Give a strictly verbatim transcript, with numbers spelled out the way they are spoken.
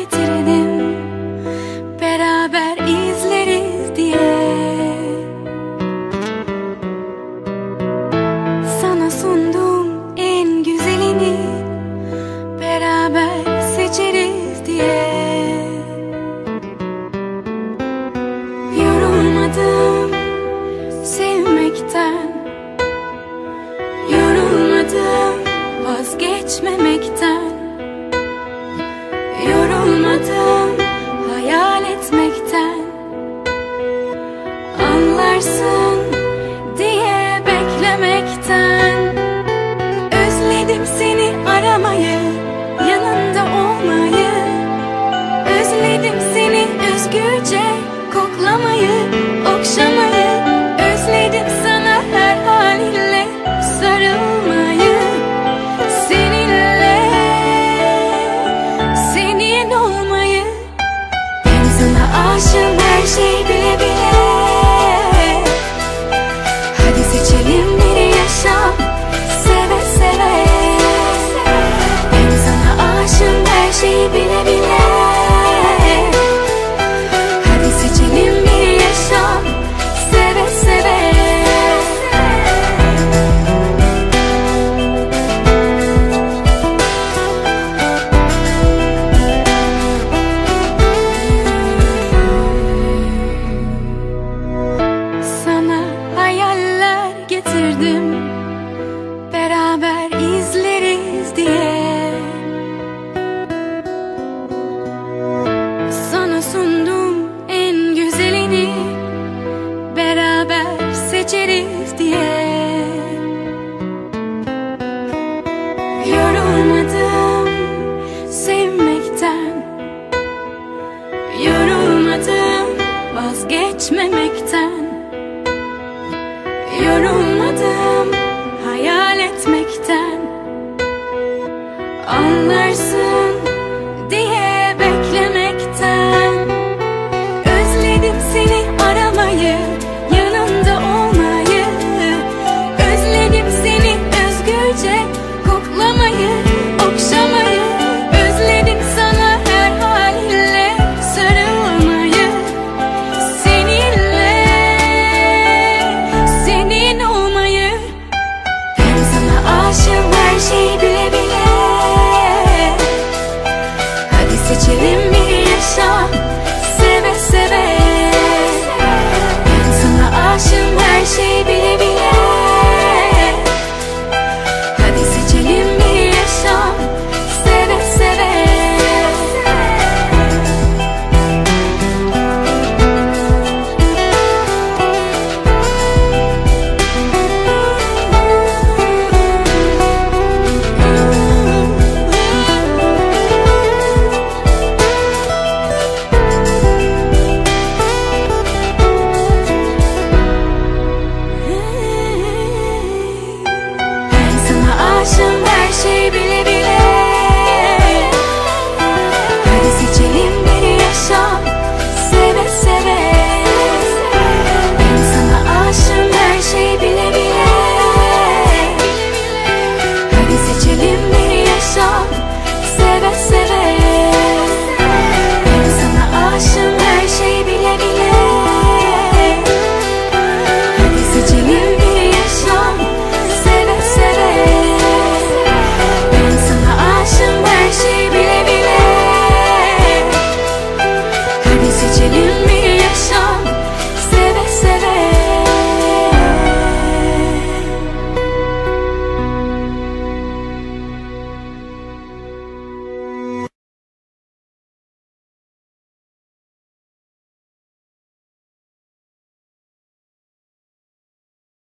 getirdim, beraber izleriz diye. Sana sundum en güzelini, beraber seçeriz diye. Yorulmadım sevmekten, yorulmadım vazgeçmemekten, yorulmadım hayal etmekten. Anlarsın diye beklemekten. Özledim seni aramayı, yanında olmayı. Özledim seni özgürce koklamayı, okşamayı. Özledim sana her halinle sarılmayı. Seninle, senin olmayı. Ben sana aşığım her şey bile bile. Hadi seçelim bir yaşam, seve seve. Ben sana aşığım her şey bile bile. Hadi seçelim bir yaşam, seve seve. Sana hayaller getirdim, beraber izleriz diye. Sana sundum en güzelini, beraber seçeriz diye. Yorulmadım sevmekten, yorulmadım vazgeçmemekten, yorulmadım hayal etmekten. Anlarsın diye beklemekten. Özledim seni aramayı, yanında olmayı. Özledim seni özgürce koklamayı.